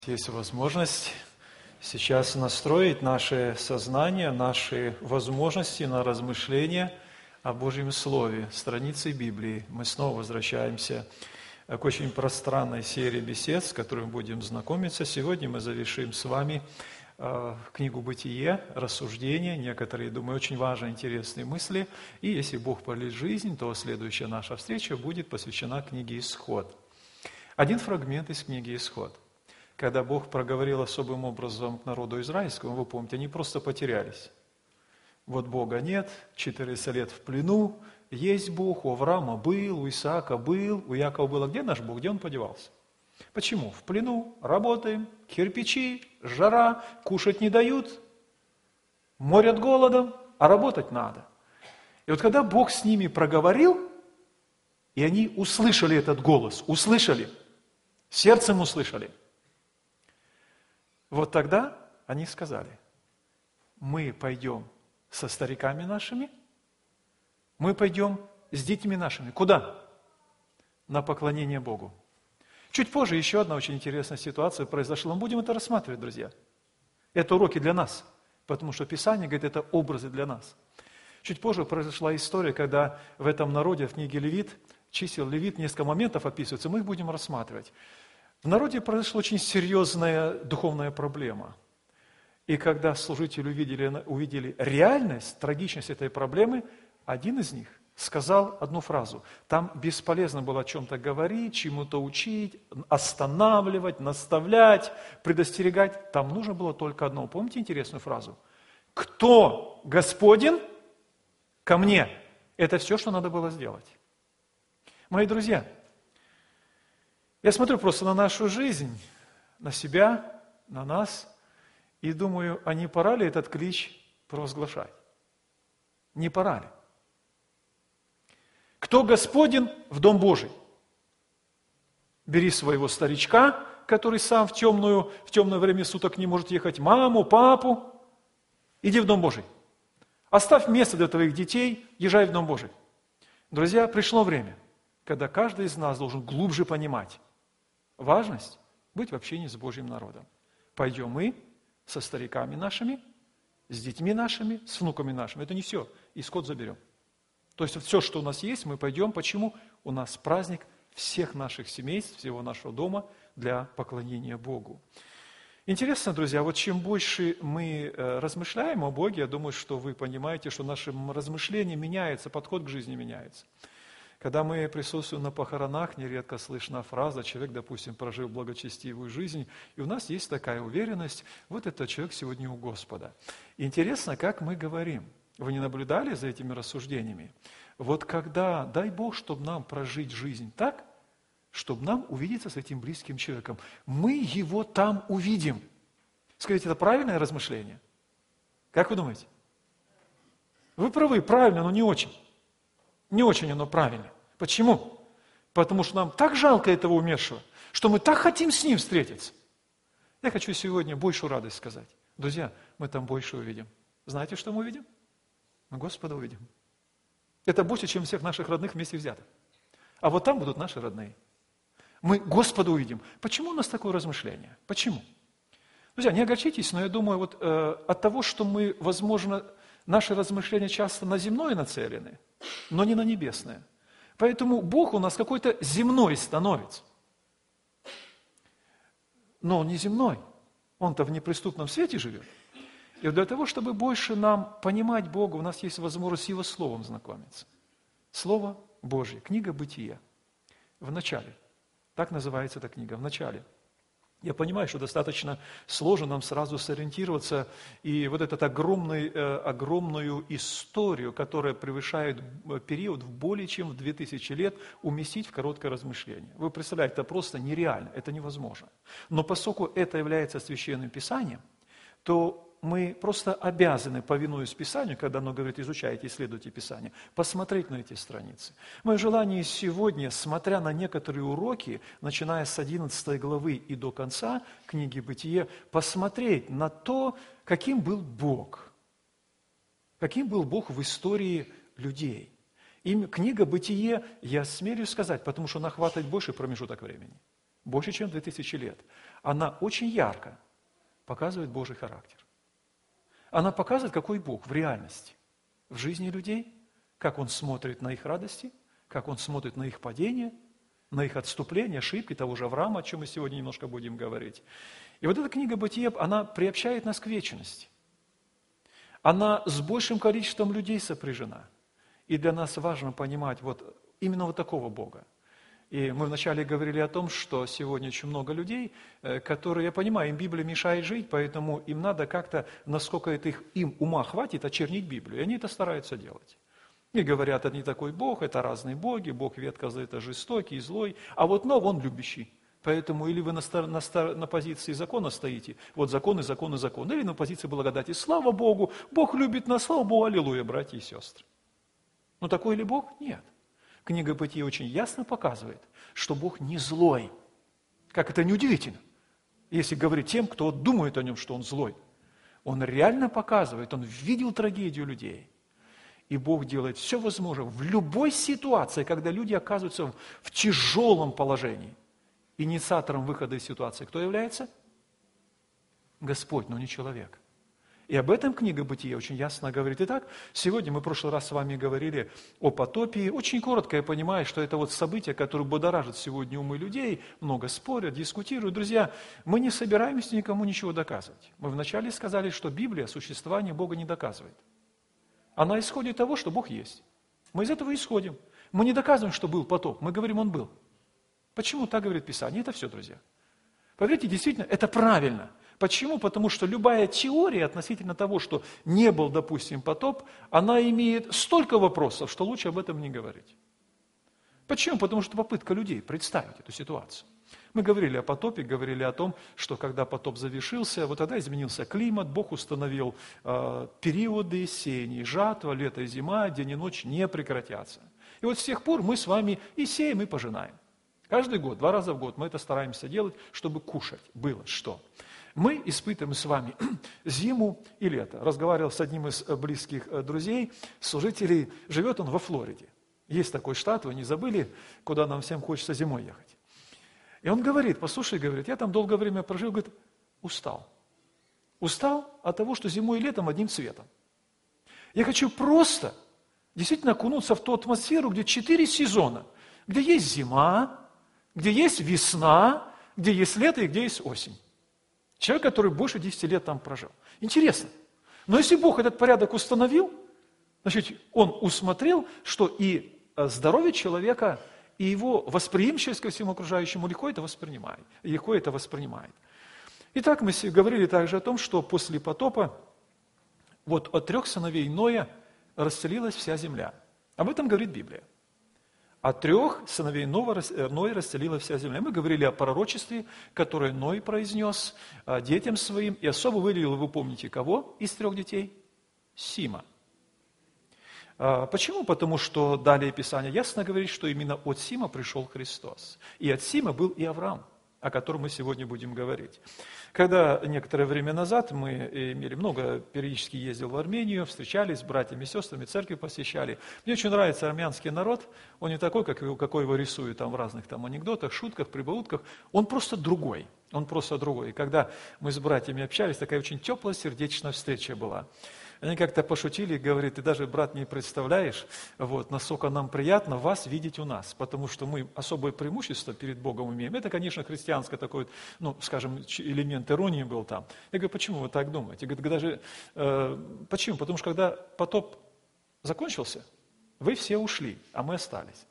Есть возможность сейчас настроить наше сознание, наши возможности на размышления о Божьем Слове, страницы Библии. Мы снова возвращаемся к очень пространной серии бесед, с которой мы будем знакомиться. Сегодня мы завершим с вами книгу «Бытие», рассуждения, некоторые, думаю, очень важные, интересные мысли. И если Бог продлит жизнь, то следующая наша встреча будет посвящена книге «Исход». Один фрагмент из книги «Исход». Когда Бог проговорил особым образом к народу израильскому, вы помните, они просто потерялись. Вот Бога нет, 400 лет в плену, есть Бог, у Авраама был, у Исаака был, у Якова был. А где наш Бог? Где он подевался? Почему? В плену, работаем, кирпичи, жара, кушать не дают, морят голодом, а работать надо. И вот когда Бог с ними проговорил, и они услышали этот голос, услышали, сердцем услышали, вот тогда они сказали: мы пойдем со стариками нашими, мы пойдем с детьми нашими. Куда? На поклонение Богу. Чуть позже еще одна очень интересная ситуация произошла. Мы будем это рассматривать, друзья. Это уроки для нас, потому что Писание говорит, это образы для нас. Чуть позже произошла история, когда в этом народе, в книге Левит, чисел Левит, несколько моментов описываются, мы их будем рассматривать. В народе произошла очень серьезная духовная проблема. И когда служители увидели реальность, трагичность этой проблемы, один из них сказал одну фразу. Там бесполезно было о чем-то говорить, чему-то учить, останавливать, наставлять, предостерегать. Там нужно было только одно. Помните интересную фразу? «Кто Господин? Ко мне». Это все, что надо было сделать. Мои друзья, я смотрю просто на нашу жизнь, на себя, на нас, и думаю, а не пора ли этот клич провозглашать? Не пора ли? Кто Господин в Дом Божий? Бери своего старичка, который сам в темное время суток не может ехать, маму, папу, иди в Дом Божий. Оставь место для твоих детей, езжай в Дом Божий. Друзья, пришло время, когда каждый из нас должен глубже понимать важность быть в общении с Божьим народом. Пойдем мы со стариками нашими, с детьми нашими, с внуками нашими. Это не все. Исход заберем. То есть все, что у нас есть, мы пойдем. Почему? У нас праздник всех наших семейств, всего нашего дома для поклонения Богу. Интересно, друзья, вот чем больше мы размышляем о Боге, я думаю, что вы понимаете, что наше размышление меняется, подход к жизни меняется. Когда мы присутствуем на похоронах, нередко слышна фраза, человек, допустим, прожил благочестивую жизнь, и у нас есть такая уверенность, вот этот человек сегодня у Господа. Интересно, как мы говорим. Вы не наблюдали за этими рассуждениями? Вот когда, дай Бог, чтобы нам прожить жизнь так, чтобы нам увидеться с этим близким человеком, мы его там увидим. Скажите, это правильное размышление? Как вы думаете? Вы правы, правильно, но не очень. Не очень оно правильно. Почему? Потому что нам так жалко этого умершего, что мы так хотим с ним встретиться. Я хочу сегодня большую радость сказать. Друзья, мы там больше увидим. Знаете, что мы увидим? Мы Господа увидим. Это больше, чем всех наших родных вместе взятых. А вот там будут наши родные. Мы Господа увидим. Почему у нас такое размышление? Почему? Друзья, не огорчитесь, но я думаю, вот от того, что мы, возможно, наши размышления часто на земное нацелены, но не на небесное. Поэтому Бог у нас какой-то земной становится. Но Он не земной. Он-то в неприступном свете живет. И для того, чтобы больше нам понимать Бога, у нас есть возможность с Его Словом знакомиться. Слово Божье, книга «Бытие». В начале. Так называется эта книга, в начале. Я понимаю, что достаточно сложно нам сразу сориентироваться, и вот эту огромную историю, которая превышает период в более чем в 2000 лет, уместить в короткое размышление. Вы представляете, это просто нереально, это невозможно. Но поскольку это является Священным Писанием, то мы просто обязаны, повинуясь Писанию, когда оно говорит, изучайте, исследуйте Писание, посмотреть на эти страницы. Мое желание сегодня, смотря на некоторые уроки, начиная с 11 главы и до конца книги «Бытие», посмотреть на то, каким был Бог. Каким был Бог в истории людей. И книга «Бытие», я смелюсь сказать, потому что она охватывает больший промежуток времени. больше, чем 2000 лет, она очень ярко показывает Божий характер. Она показывает, какой Бог в реальности, в жизни людей, как Он смотрит на их радости, как Он смотрит на их падения, на их отступления, ошибки того же Авраама, о чем мы сегодня немножко будем говорить. И вот эта книга Бытия, она приобщает нас к вечности. Она с большим количеством людей сопряжена. И для нас важно понимать вот именно вот такого Бога. И мы вначале говорили о том, что сегодня очень много людей, которые, я понимаю, им Библия мешает жить, поэтому им надо как-то, насколько это им ума хватит, очернить Библию. И они это стараются делать. И говорят, это не такой Бог, это разные боги, Бог Ветхого Завета жестокий, злой, а вот Нов, Он любящий. Поэтому или вы на позиции закона стоите, вот законы, законы, законы, или на позиции благодати. Слава Богу, Бог любит нас, слава Богу, аллилуйя, братья и сестры. Но такой ли Бог? Нет. Книга Бытия очень ясно показывает, что Бог не злой. Как это неудивительно, если говорить тем, кто думает о Нем, что Он злой. Он реально показывает, Он видел трагедию людей. И Бог делает все возможное в любой ситуации, когда люди оказываются в тяжелом положении. Инициатором выхода из ситуации кто является? Господь, но не человек. И об этом книга Бытия очень ясно говорит. Итак, сегодня мы в прошлый раз с вами говорили о потопе. Очень коротко я понимаю, что это вот событие, которое будоражит сегодня умы людей, много спорят, дискутируют. Друзья, мы не собираемся никому ничего доказывать. Мы вначале сказали, что Библия существование Бога не доказывает. Она исходит из того, что Бог есть. Мы из этого исходим. Мы не доказываем, что был потоп, мы говорим, он был. Почему так говорит Писание? Это все, друзья. Поверьте, действительно, это правильно. Почему? Потому что любая теория относительно того, что не был, допустим, потоп, она имеет столько вопросов, что лучше об этом не говорить. Почему? Потому что попытка людей представить эту ситуацию. Мы говорили о потопе, говорили о том, что когда потоп завершился, вот тогда изменился климат, Бог установил периоды сеяния, жатва, лето и зима, день и ночь не прекратятся. И вот с тех пор мы с вами и сеем, и пожинаем. Каждый год, 2 раза в год мы это стараемся делать, чтобы кушать было что. Мы испытываем с вами зиму и лето. Разговаривал с одним из близких друзей, служителей, живет он во Флориде. Есть такой штат, вы не забыли, куда нам всем хочется зимой ехать. И он говорит, послушай, говорит, я там долгое время прожил, говорит, устал. Устал от того, что зимой и летом одним цветом. Я хочу просто действительно окунуться в ту атмосферу, где 4 сезона, где есть зима, где есть весна, где есть лето и где есть осень. Человек, который больше 10 лет там прожил. Интересно. Но если Бог этот порядок установил, значит, Он усмотрел, что и здоровье человека, и его восприимчивость ко всему окружающему легко это воспринимает. Итак, мы говорили также о том, что после потопа вот от 3 сыновей Ноя расселилась вся земля. Об этом говорит Библия. От 3 сыновей Ноя расселилась вся земля. Мы говорили о пророчестве, которое Ной произнес детям своим, и особо выделил, вы помните, кого из 3 детей? Сима. Почему? Потому что далее Писание ясно говорит, что именно от Сима пришел Христос. И от Сима был и Авраам, о котором мы сегодня будем говорить. Когда некоторое время назад мы периодически ездил в Армению, встречались с братьями и сестрами, церкви посещали. Мне очень нравится армянский народ, он не такой, какой его рисуют там в разных там анекдотах, шутках, прибаутках, он просто другой. И когда мы с братьями общались, такая очень теплая, сердечная встреча была. Они как-то пошутили и говорят, ты даже, брат, не представляешь, насколько нам приятно вас видеть у нас, потому что мы особое преимущество перед Богом имеем. Это, конечно, христианское такое, элемент иронии был там. Я говорю, почему вы так думаете? Почему? Потому что когда потоп закончился, вы все ушли, а мы остались.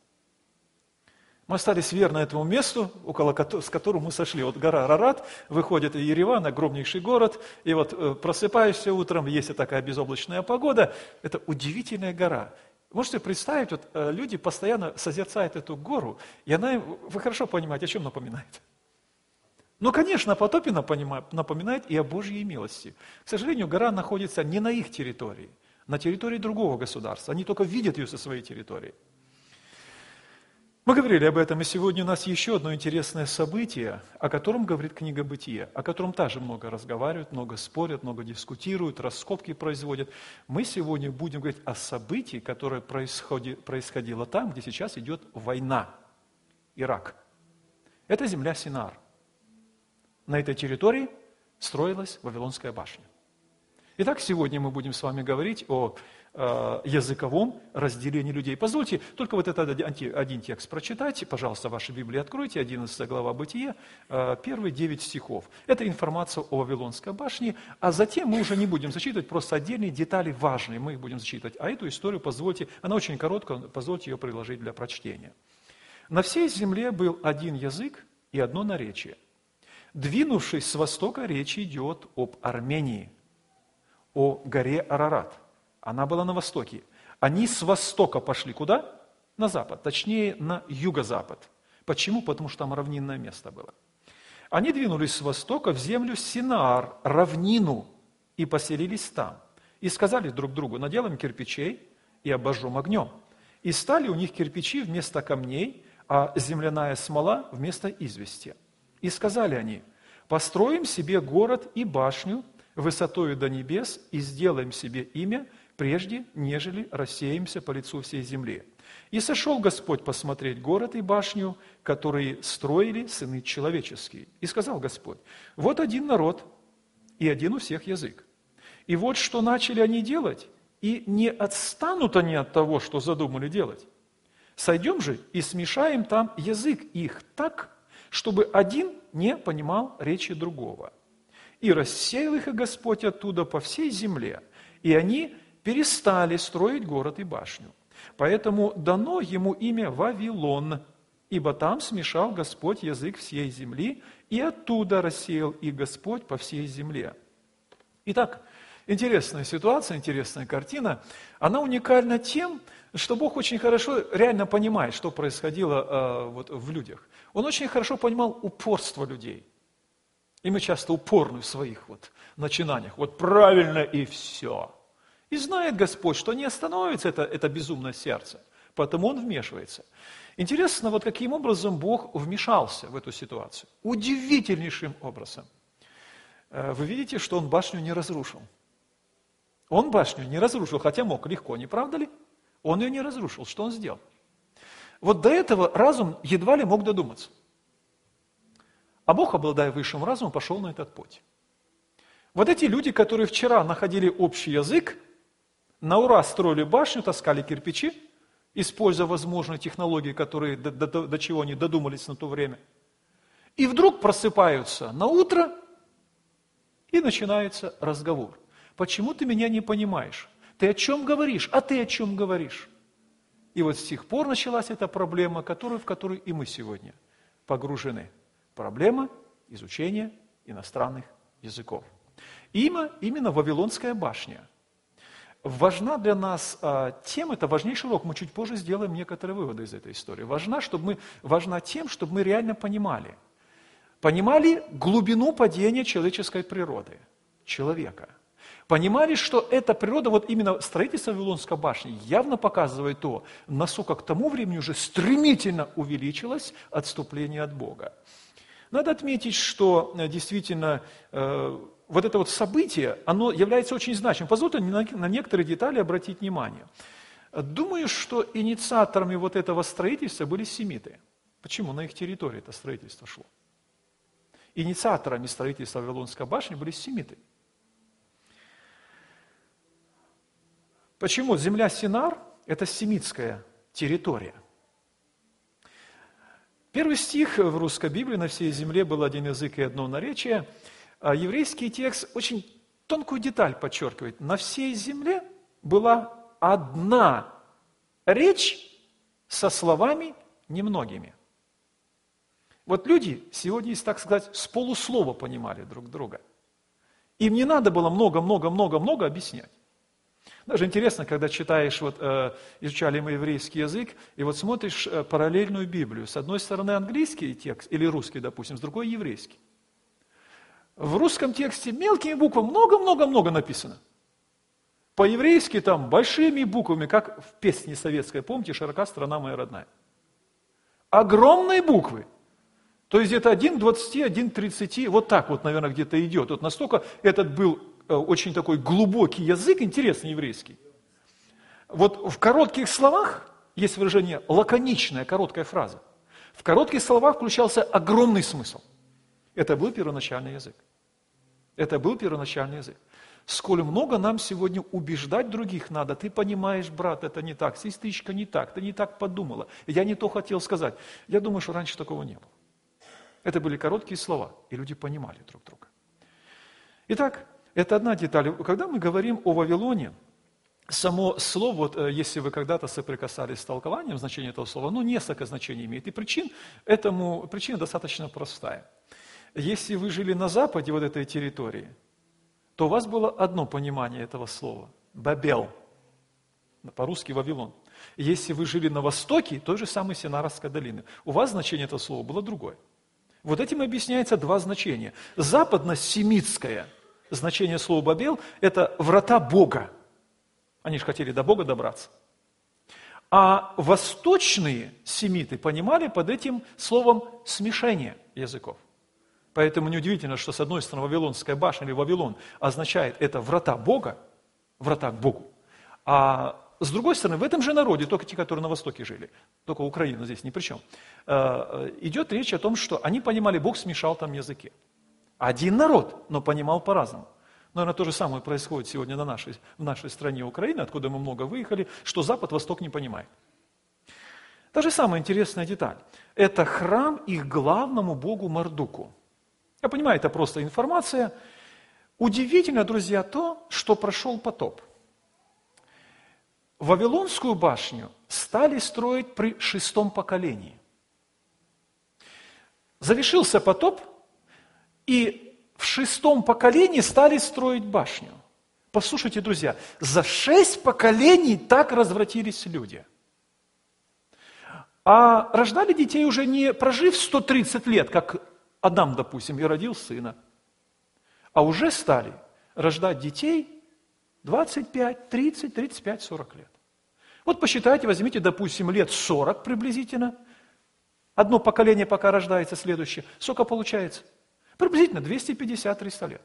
Мы остались верны этому месту, с которого мы сошли. Вот гора Арарат, выходит из Еревана, огромнейший город, и вот просыпаешься утром, есть такая безоблачная погода, это удивительная гора. Можете представить, люди постоянно созерцают эту гору, и вы хорошо понимаете, о чем напоминает. Конечно, о потопе напоминает и о Божьей милости. К сожалению, гора находится не на их территории, на территории другого государства. Они только видят ее со своей территории. Мы говорили об этом, и сегодня у нас еще одно интересное событие, о котором говорит книга Бытия, о котором также много разговаривают, много спорят, много дискутируют, раскопки производят. Мы сегодня будем говорить о событии, которое происходило там, где сейчас идет война, Ирак. Это земля Синаар. На этой территории строилась Вавилонская башня. Итак, сегодня мы будем с вами говорить о языковом разделении людей. Позвольте только вот этот один текст прочитать. Пожалуйста, ваши Библии откройте, 11 глава Бытие, первые 9 стихов. Это информация о Вавилонской башне, а затем мы уже не будем зачитывать просто отдельные детали важные, мы их будем зачитывать. А эту историю позвольте, она очень короткая, позвольте ее предложить для прочтения. На всей земле был один язык и одно наречие. Двинувшись с востока, речь идет об Армении, о горе Арарат. Она была на востоке. Они с востока пошли куда? На запад, точнее на юго-запад. Почему? Потому что там равнинное место было. Они двинулись с востока в землю Синаар, равнину, и поселились там. И сказали друг другу: наделаем кирпичей и обожжем огнем. И стали у них кирпичи вместо камней, а земляная смола вместо извести. И сказали они: построим себе город и башню высотою до небес и сделаем себе имя, прежде нежели рассеемся по лицу всей земли. И сошел Господь посмотреть город и башню, которые строили сыны человеческие. И сказал Господь: вот один народ, и один у всех язык. И вот что начали они делать, и не отстанут они от того, что задумали делать. Сойдем же и смешаем там язык их так, чтобы один не понимал речи другого. И рассеял их и Господь оттуда по всей земле, и они перестали строить город и башню. Поэтому дано ему имя Вавилон, ибо там смешал Господь язык всей земли, и оттуда рассеял их Господь по всей земле. Итак, интересная ситуация, интересная картина. Она уникальна тем, что Бог очень хорошо реально понимает, что происходило в людях. Он очень хорошо понимал упорство людей. И мы часто упорны в своих начинаниях. Вот правильно и все. И знает Господь, что не остановится это безумное сердце. Поэтому Он вмешивается. Интересно, каким образом Бог вмешался в эту ситуацию. Удивительнейшим образом. Вы видите, что Он башню не разрушил. Он башню не разрушил, хотя мог легко, не правда ли? Он ее не разрушил. Что Он сделал? Вот до этого разум едва ли мог додуматься. А Бог, обладая высшим разумом, пошел на этот путь. Вот эти люди, которые вчера находили общий язык, на ура строили башню, таскали кирпичи, используя возможные технологии, которые, до чего они додумались на то время, и вдруг просыпаются на утро, и начинается разговор. Почему ты меня не понимаешь? Ты о чем говоришь? А ты о чем говоришь? И вот с тех пор началась эта проблема, в которую и мы сегодня погружены. Проблема изучения иностранных языков. Именно Вавилонская башня важна для нас тем, это важнейший урок, мы чуть позже сделаем некоторые выводы из этой истории. Важна тем, чтобы мы реально понимали глубину падения человеческой природы, человека. Понимали, что эта природа, именно строительство Вавилонской башни явно показывает то, насколько к тому времени уже стремительно увеличилось отступление от Бога. Надо отметить, что действительно это событие, оно является очень значимым. Позвольте на некоторые детали обратить внимание. Думаю, что инициаторами этого строительства были семиты. Почему? На их территории это строительство шло. Инициаторами строительства Вавилонской башни были семиты. Почему? Земля Синаар – это семитская территория. Первый стих в русской Библии: «На всей земле был один язык и одно наречие». А еврейский текст очень тонкую деталь подчеркивает. На всей земле была одна речь со словами немногими. Люди сегодня, если так сказать, с полуслова понимали друг друга. Им не надо было много объяснять. Даже интересно, когда читаешь, изучали мы еврейский язык, и смотришь параллельную Библию. С одной стороны английский текст, или русский, допустим, с другой еврейский. В русском тексте мелкими буквами много написано. По-еврейски там большими буквами, как в песне советской, помните, «Широка страна моя родная». Огромные буквы. То есть где-то 1 к 20, 1 к 30, наверное, где-то идет. Настолько этот был очень такой глубокий язык, интересный еврейский. В коротких словах есть выражение лаконичная, короткая фраза. В коротких словах включался огромный смысл. Это был первоначальный язык. Это был первоначальный язык. Сколь много нам сегодня убеждать других надо. Ты понимаешь, брат, это не так, сестричка, не так, ты не так подумала. Я не то хотел сказать. Я думаю, что раньше такого не было. Это были короткие слова, и люди понимали друг друга. Итак, это одна деталь. Когда мы говорим о Вавилоне, само слово, вот, если вы когда-то соприкасались с толкованием значения этого слова, несколько значений имеет. И причина достаточно простая. Если вы жили на западе вот этой территории, то у вас было одно понимание этого слова – Бабел, по-русски Вавилон. Если вы жили на востоке, той же самой Синарской долины, у вас значение этого слова было другое. Вот этим объясняется два значения. Западно-семитское значение слова Бабел – это врата Бога. Они же хотели до Бога добраться. А восточные семиты понимали под этим словом смешение языков. Поэтому неудивительно, что с одной стороны Вавилонская башня или Вавилон означает это врата Бога, врата к Богу. А с другой стороны, в этом же народе, только те, которые на Востоке жили, только Украина здесь ни при чем, идет речь о том, что они понимали, Бог смешал там языки. Один народ, но понимал по-разному. Наверное, то же самое происходит сегодня в нашей стране Украины, откуда мы много выехали, что Запад Восток не понимает. Та же самая интересная деталь. Это храм их главному богу Мардуку. Я понимаю, это просто информация. Удивительно, друзья, то, что прошел потоп. Вавилонскую башню стали строить при 6-м поколении. Завершился потоп, и в 6-м поколении стали строить башню. Послушайте, друзья, за 6 поколений так развратились люди. А рождали детей уже не прожив 130 лет, как Адам, допустим, и родил сына, а уже стали рождать детей 25, 30, 35, 40 лет. Вот посчитайте, возьмите, допустим, лет 40 приблизительно, одно поколение пока рождается, следующее, сколько получается? Приблизительно 250-300 лет.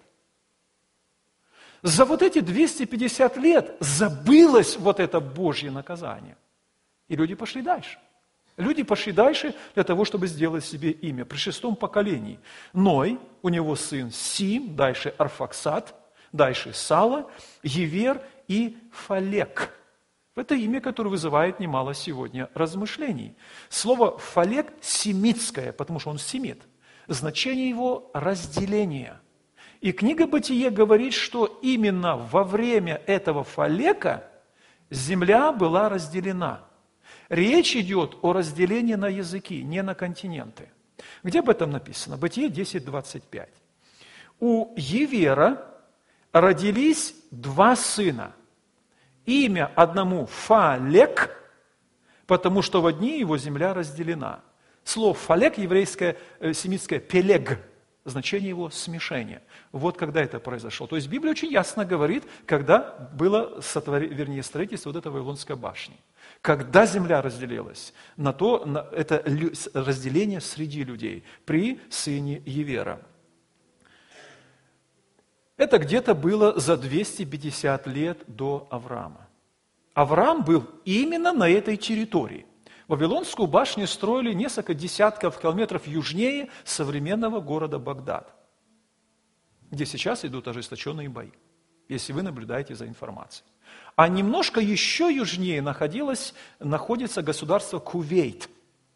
За вот эти 250 лет забылось вот это Божье наказание. И люди пошли дальше. Люди пошли дальше для того, чтобы сделать себе имя. При 6-м поколении Ной, у него сын Сим, дальше Арфаксад, дальше Сала, Евер и Фалек. Это имя, которое вызывает немало сегодня размышлений. Слово «фалек» семитское, потому что он семит. Значение его – разделение. И книга «Бытие» говорит, что именно во время этого фалека земля была разделена. Речь идет о разделении на языки, не на континенты. Где об этом написано? Бытие 10:25. У Евера родились 2 сына. Имя одному Фалек, потому что в одни его земля разделена. Слово «фалек» еврейское, семитское «пелег», значение его смешение. Вот когда это произошло. То есть Библия очень ясно говорит, когда было строительство вот этой Вавилонской башни. Когда земля разделилась, это разделение среди людей при сыне Евера. Это где-то было за 250 лет до Авраама. Авраам был именно на этой территории. Вавилонскую башню строили несколько десятков километров южнее современного города Багдад, где сейчас идут ожесточенные бои, если вы наблюдаете за информацией. А немножко еще южнее находится государство Кувейт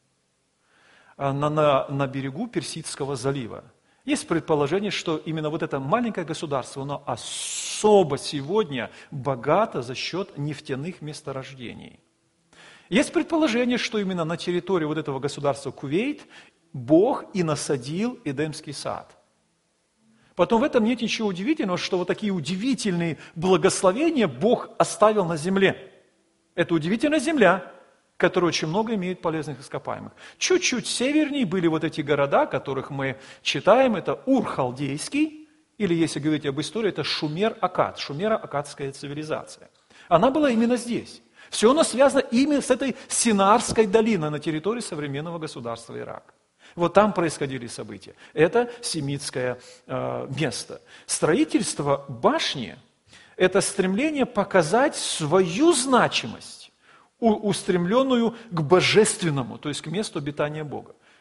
на берегу Персидского залива. Есть предположение, что именно вот это маленькое государство, оно особо сегодня богато за счет нефтяных месторождений. Есть предположение, что именно на территории вот этого государства Кувейт Бог и насадил Эдемский сад. Потом в этом нет ничего удивительного, что вот такие удивительные благословения Бог оставил на земле. Это удивительная земля, которая очень много имеет полезных ископаемых. Чуть-чуть севернее были вот эти города, которых мы читаем, это Ур-Халдейский, или если говорить об истории, это Шумер-Акад, шумеро-акадская цивилизация. Она была именно здесь. Все оно связано именно с этой Синарской долиной на территории современного государства Ирак. Вот там происходили события. Это семитское место. Строительство башни – это стремление показать свою значимость, устремленную к божественному, то есть к месту обитания Бога.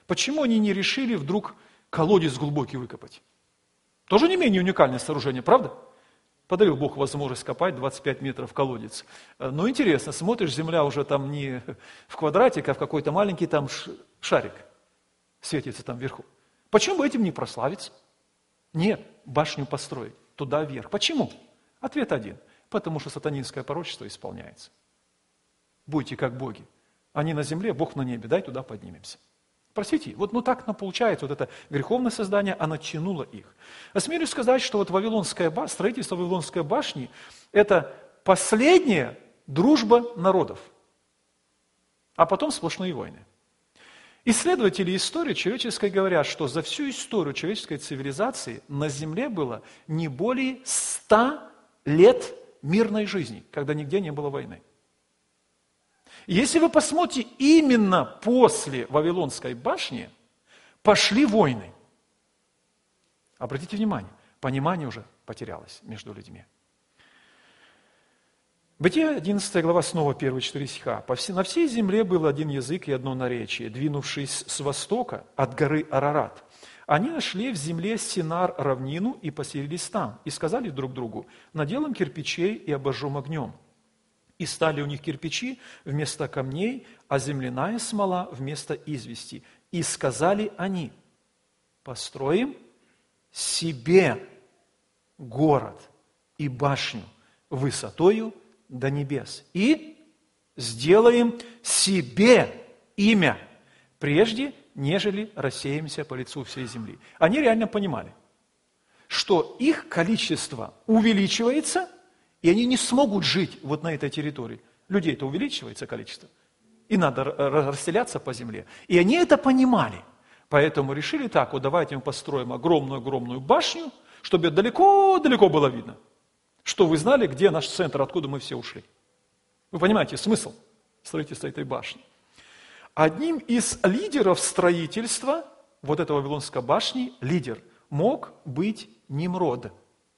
Почему они не решили вдруг колодец глубокий выкопать? Тоже не менее уникальное сооружение, правда? Подарил Бог возможность копать 25 метров колодец. Но интересно, смотришь, земля уже там не в квадратик, а в какой-то маленький там шарик светится там вверху. Почему бы этим не прославиться? Нет, башню построить туда вверх. Почему? Ответ один. Потому что сатанинское пророчество исполняется. Будьте как боги. Они на земле, Бог на небе, дай туда поднимемся. Простите, вот так получается, вот это греховное создание, оно тянуло их. Осмелюсь сказать, что вот строительство Вавилонской башни – это последняя дружба народов, а потом сплошные войны. Исследователи истории человеческой говорят, что за всю историю человеческой цивилизации на земле было не более 100 лет мирной жизни, когда нигде не было войны. Если вы посмотрите, именно после Вавилонской башни пошли войны. Обратите внимание, понимание уже потерялось между людьми. Бытие 11 глава, снова первые 4 стиха. «На всей земле был один язык и одно наречие, двинувшись с востока от горы Арарат. Они нашли в земле Синар равнину и поселились там, и сказали друг другу, наделаем кирпичей и обожжем огнем. И стали у них кирпичи вместо камней, а земляная смола вместо извести. И сказали они, построим себе город и башню высотою до небес. И сделаем себе имя, прежде нежели рассеемся по лицу всей земли». Они реально понимали, что их количество увеличивается, и они не смогут жить вот на этой территории. Людей-то увеличивается количество, и надо расселяться по земле. И они это понимали, поэтому решили так, вот давайте мы построим огромную-огромную башню, чтобы далеко-далеко было видно, что вы знали, где наш центр, откуда мы все ушли. Вы понимаете смысл строительства этой башни? Одним из лидеров строительства вот этой Вавилонской башни, лидер, мог быть Нимрод.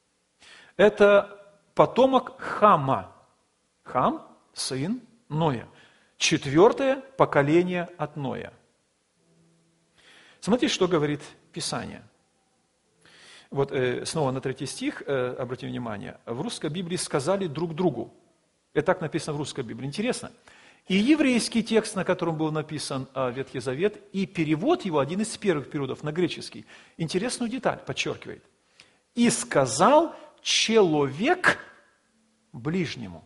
Это потомок Хама. Хам – сын Ноя. 4-е поколение от Ноя. Смотрите, что говорит Писание. Вот снова на 3 стих, обратите внимание. В русской Библии сказали друг другу. Это так написано в русской Библии. Интересно. И еврейский текст, на котором был написан Ветхий Завет, и перевод его, один из первых переводов на греческий, интересную деталь подчеркивает. «И сказал человек ближнему».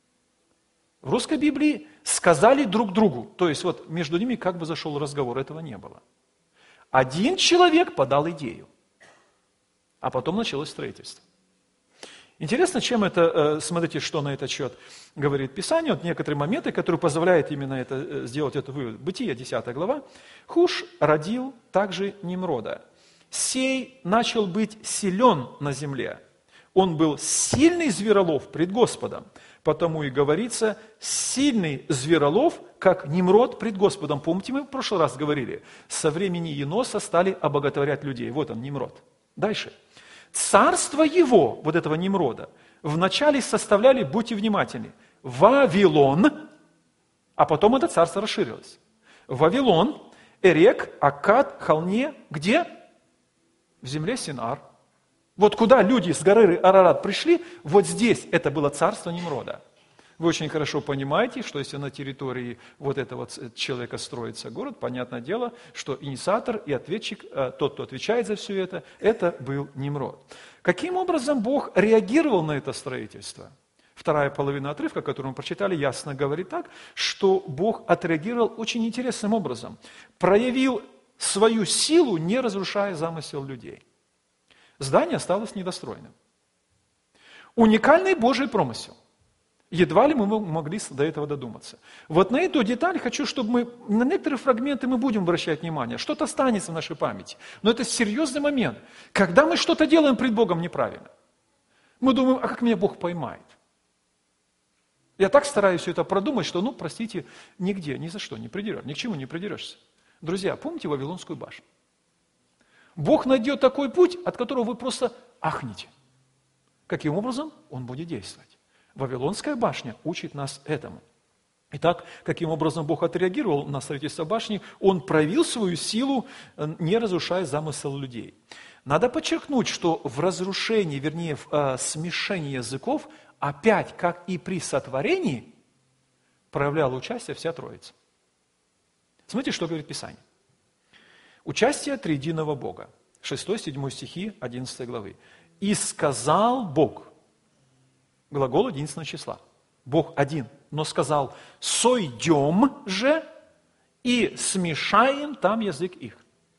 В русской Библии сказали друг другу, то есть вот между ними как бы зашел разговор, этого не было. Один человек подал идею, а потом началось строительство. Интересно, чем это, смотрите, что на этот счет говорит Писание, вот некоторые моменты, которые позволяют именно это, сделать этот вывод. Бытие, 10 глава. «Хуш родил также Нимрода. Сей начал быть силен на земле. Он был сильный зверолов пред Господом, потому и говорится, сильный зверолов, как Нимрод пред Господом». Помните, мы в прошлый раз говорили, со времени Еноса стали обоготворять людей. Вот он, Нимрод. Дальше. Царство его, вот этого Нимрода, вначале составляли, будьте внимательны, Вавилон, а потом это царство расширилось. Вавилон, Эрек, Аккад, Халне, где? В земле Синар. Вот куда люди с горы Арарат пришли, вот здесь это было царство Нимрода. Вы очень хорошо понимаете, что если на территории вот этого человека строится город, понятное дело, что инициатор и ответчик, тот, кто отвечает за все это был Нимрод. Каким образом Бог реагировал на это строительство? Вторая половина отрывка, которую мы прочитали, ясно говорит так, что Бог отреагировал очень интересным образом. Проявил свою силу, не разрушая замысел людей. Здание осталось недостроенным. Уникальный Божий промысел. Едва ли мы могли до этого додуматься. Вот на эту деталь хочу, чтобы на некоторые фрагменты мы будем обращать внимание. Что-то останется в нашей памяти. Но это серьезный момент. Когда мы что-то делаем пред Богом неправильно, мы думаем, а как меня Бог поймает? Я так стараюсь все это продумать, что, простите, нигде, ни за что не придерешься, ни к чему не придерешься. Друзья, помните Вавилонскую башню? Бог найдет такой путь, от которого вы просто ахнете. Каким образом Он будет действовать? Вавилонская башня учит нас этому. Итак, каким образом Бог отреагировал на строительство башни? Он проявил свою силу, не разрушая замысел людей. Надо подчеркнуть, что в разрушении, вернее, в смешении языков, опять, как и при сотворении, проявляла участие вся Троица. Смотрите, что говорит Писание. Участие триединого Бога. 6-7 стихи 11 главы. «И сказал Бог», глагол единственного числа, Бог один, но сказал, сойдем же и смешаем там язык их.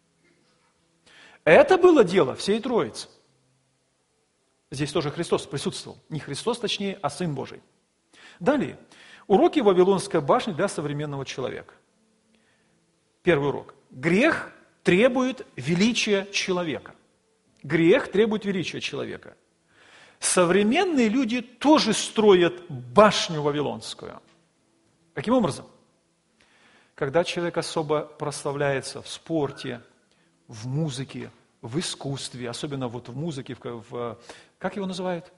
Это было дело всей Троицы. Здесь тоже Христос присутствовал. Не Христос, точнее, а Сын Божий. Далее. Уроки Вавилонской башни для современного человека. Первый урок. Грех требует величия человека. Грех требует величия человека. Современные люди тоже строят башню вавилонскую. Каким образом? Когда человек особо прославляется в спорте, в музыке, в искусстве, особенно вот в музыке, как его называют?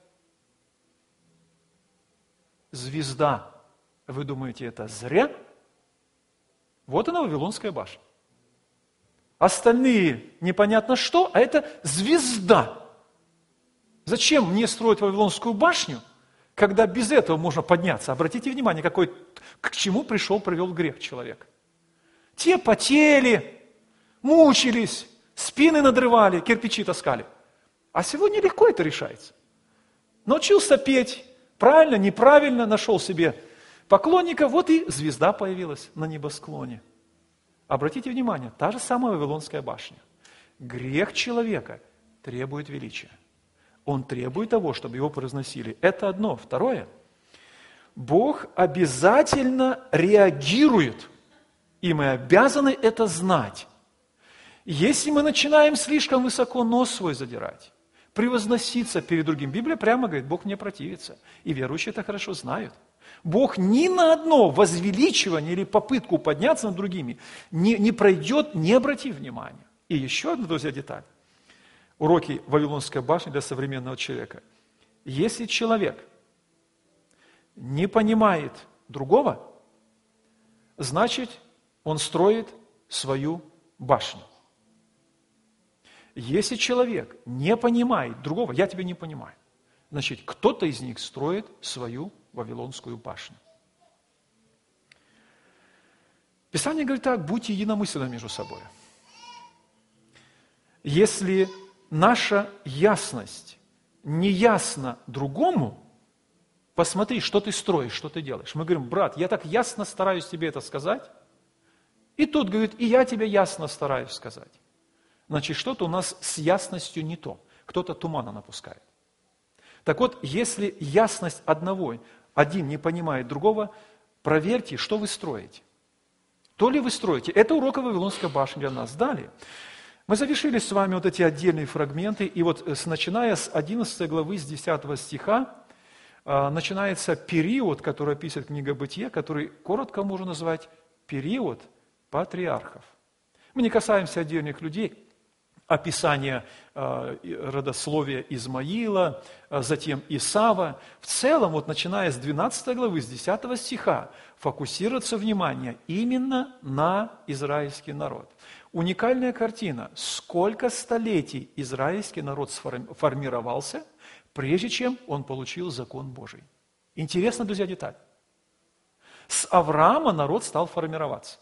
Звезда. Вы думаете, это зря? Вот она, Вавилонская башня. Остальные непонятно что, а это звезда. Зачем мне строить Вавилонскую башню, когда без этого можно подняться? Обратите внимание, к чему привел грех человек. Те потели, мучились, спины надрывали, кирпичи таскали. А сегодня легко это решается. Научился петь, правильно, неправильно, нашел себе поклонника, вот и звезда появилась на небосклоне. Обратите внимание, та же самая Вавилонская башня. Грех человека требует величия. Он требует того, чтобы его произносили. Это одно. Второе. Бог обязательно реагирует, и мы обязаны это знать. Если мы начинаем слишком высоко нос свой задирать, превозноситься перед другим, Библия прямо говорит, Бог не противится, и верующие это хорошо знают. Бог ни на одно возвеличивание или попытку подняться над другими не пройдет, не обратив внимания. И еще одна, друзья, деталь. Уроки Вавилонской башни для современного человека. Если человек не понимает другого, значит, он строит свою башню. Если человек не понимает другого, я тебя не понимаю, значит, кто-то из них строит свою Вавилонскую башню. Писание говорит так, будьте единомысленны между собой. Если наша ясность не ясна другому, посмотри, что ты строишь, что ты делаешь. Мы говорим, брат, я так ясно стараюсь тебе это сказать. И тот говорит, и я тебе ясно стараюсь сказать. Значит, что-то у нас с ясностью не то. Кто-то тумана напускает. Так вот, если ясность один не понимает другого, проверьте, что вы строите. То ли вы строите. Это урок Вавилонской башни для нас. Далее. Мы завершили с вами вот эти отдельные фрагменты, и вот начиная с 11 главы, с 10 стиха, начинается период, который описывает книга Бытия, который коротко можно назвать период патриархов. Мы не касаемся отдельных людей, описания родословия Измаила, затем Исава. В целом, вот начиная с 12 главы, с 10 стиха, фокусируется внимание именно на израильский народ. Уникальная картина. Сколько столетий израильский народ формировался, прежде чем он получил закон Божий. Интересно, друзья, деталь. С Авраама народ стал формироваться.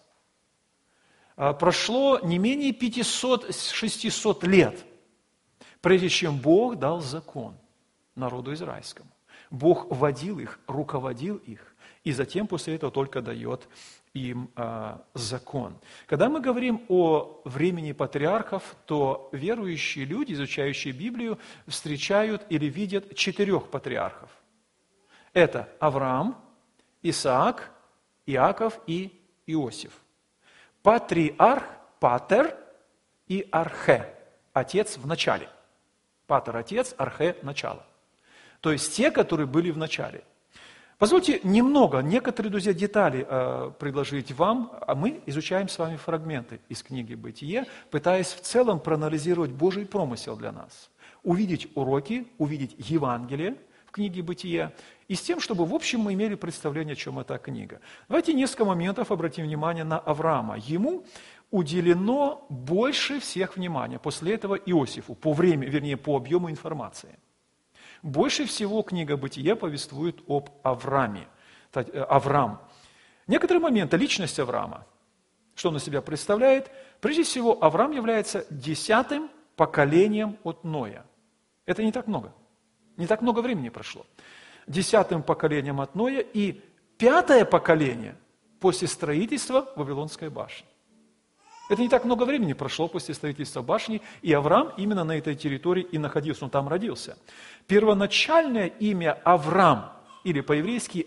Прошло не менее 500-600 лет, прежде чем Бог дал закон народу израильскому. Бог водил их, руководил их, и затем после этого только дает им закон. Когда мы говорим о времени патриархов, то верующие люди, изучающие Библию, встречают или видят 4 патриархов. Это Авраам, Исаак, Иаков и Иосиф. Патриарх, патер и архе, отец в начале. Патер – отец, архе – начало. То есть те, которые были в начале. Позвольте некоторые, друзья, детали предложить вам, а мы изучаем с вами фрагменты из книги «Бытие», пытаясь в целом проанализировать Божий промысел для нас. Увидеть уроки, увидеть Евангелие, в книге «Бытие», и с тем, чтобы, в общем, мы имели представление, о чем эта книга. Давайте несколько моментов обратим внимание на Авраама. Ему уделено больше всех внимания. После этого Иосифу, по объему информации. Больше всего книга «Бытие» повествует об Аврааме. Авраам. Некоторые моменты, личность Авраама, что он из себя представляет. Прежде всего, Авраам является 10-м поколением от Ноя. Это не так много. Не так много времени прошло. 10-м поколением от Ноя и 5-е поколение после строительства Вавилонской башни. Это не так много времени прошло после строительства башни, и Авраам именно на этой территории и находился, он там родился. Первоначальное имя Авраам, или по-еврейски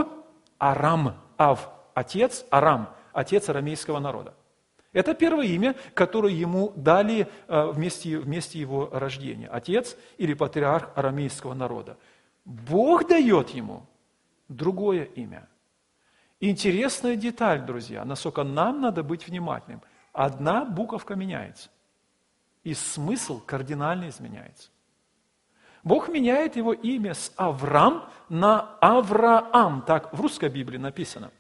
Арам, отец, Арам, отец арамейского народа. Это первое имя, которое ему дали вместе его рождения. Отец или патриарх арамейского народа. Бог дает ему другое имя. Интересная деталь, друзья, насколько нам надо быть внимательным. Одна буковка меняется, и смысл кардинально изменяется. Бог меняет его имя с Авраам на Авраам. Так в русской Библии написано.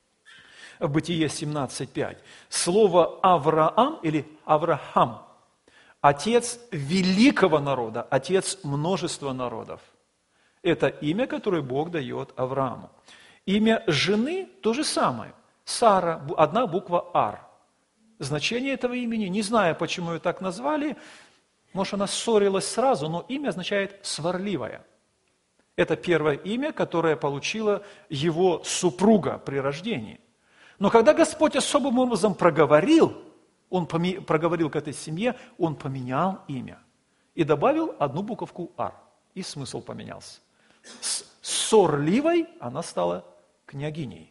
В Бытие 17:5. Слово Авраам или Авраам – отец великого народа, отец множества народов. Это имя, которое Бог дает Аврааму. Имя жены – то же самое. Сара, одна буква Ар. Значение этого имени, не знаю, почему ее так назвали, может, она ссорилась сразу, но имя означает «сварливая». Это первое имя, которое получила его супруга при рождении. Но когда Господь особым образом проговорил, Он проговорил к этой семье, Он поменял имя и добавил одну буковку «ар», и смысл поменялся. С ссорливой она стала княгиней.